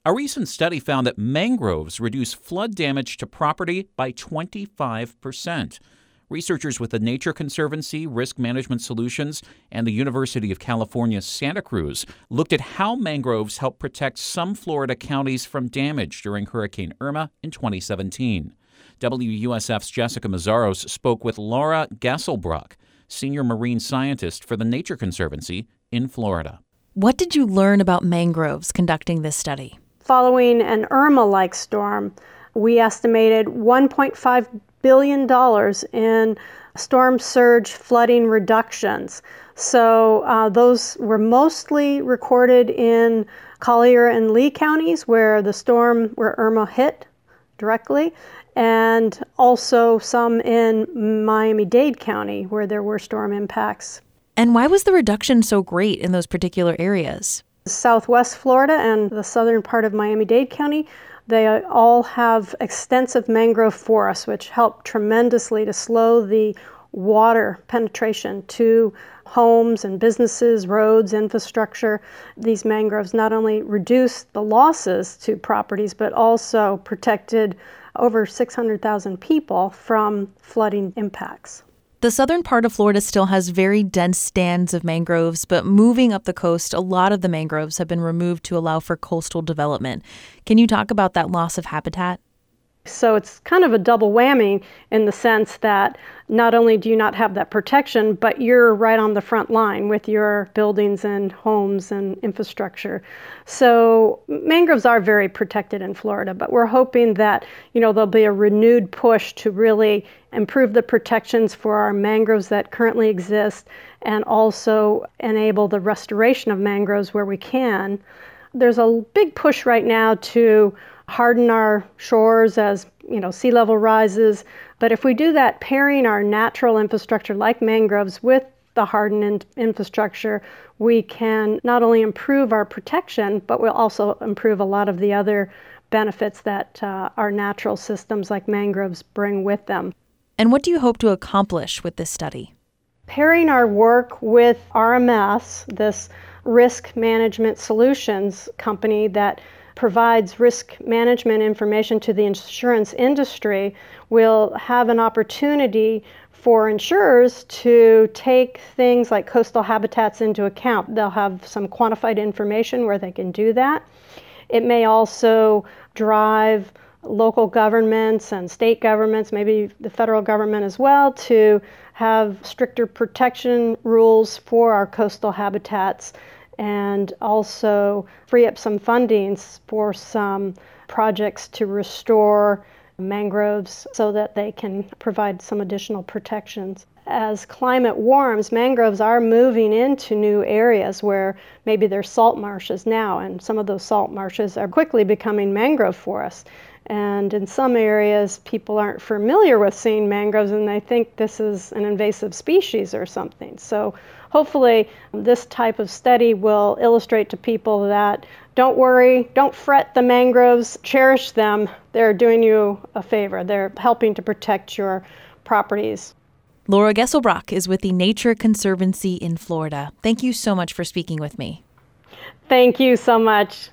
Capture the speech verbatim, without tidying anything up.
A recent study found that mangroves reduce flood damage to property by twenty-five percent. Researchers with the Nature Conservancy, Risk Management Solutions, and the University of California, Santa Cruz looked at how mangroves help protect some Florida counties from damage during Hurricane Irma in twenty seventeen. W U S F's Jessica Mazzaros spoke with Laura Gesselbruck, senior marine scientist for the Nature Conservancy in Florida. What did you learn about mangroves conducting this study? Following an Irma-like storm, we estimated one point five billion dollars in storm surge flooding reductions. So uh, those were mostly recorded in Collier and Lee counties where the storm, where Irma hit directly, and also some in Miami-Dade County where there were storm impacts. And why was the reduction so great in those particular areas? Southwest Florida and the southern part of Miami-Dade County, they all have extensive mangrove forests, which help tremendously to slow the water penetration to homes and businesses, roads, infrastructure. These mangroves not only reduce the losses to properties, but also protected over six hundred thousand people from flooding impacts. The southern part of Florida still has very dense stands of mangroves, but moving up the coast, a lot of the mangroves have been removed to allow for coastal development. Can you talk about that loss of habitat? So it's kind of a double whammy in the sense that not only do you not have that protection, but you're right on the front line with your buildings and homes and infrastructure. So mangroves are very protected in Florida, but we're hoping that, you know, there'll be a renewed push to really improve the protections for our mangroves that currently exist and also enable the restoration of mangroves where we can. There's a big push right now to harden our shores as, you know, sea level rises. But if we do that, pairing our natural infrastructure like mangroves with the hardened in- infrastructure, we can not only improve our protection, but we'll also improve a lot of the other benefits that uh, our natural systems like mangroves bring with them. And what do you hope to accomplish with this study? Pairing our work with R M S, this risk management solutions company that provides risk management information to the insurance industry, will have an opportunity for insurers to take things like coastal habitats into account. They'll have some quantified information where they can do that. It may also drive local governments and state governments, maybe the federal government as well, to have stricter protection rules for our coastal habitats, and also free up some fundings for some projects to restore mangroves so that they can provide some additional protections. As climate warms, mangroves are moving into new areas where maybe there's salt marshes now, and some of those salt marshes are quickly becoming mangrove forests. And in some areas, people aren't familiar with seeing mangroves and they think this is an invasive species or something. So hopefully this type of study will illustrate to people that don't worry, don't fret the mangroves, cherish them. They're doing you a favor. They're helping to protect your properties. Laura Gesselbruck is with the Nature Conservancy in Florida. Thank you so much for speaking with me. Thank you so much.